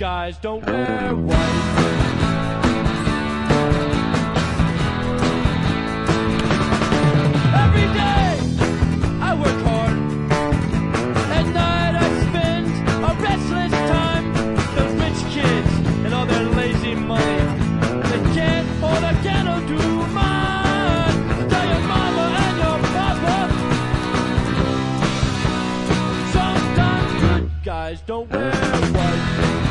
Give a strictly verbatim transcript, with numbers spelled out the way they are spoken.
guys don't wear white. Every day I work hard. At night I spend a restless time. Those rich kids and all their lazy money, they can't or they cannot do mine. Tell your mama and your papa, sometimes good guys don't wear white.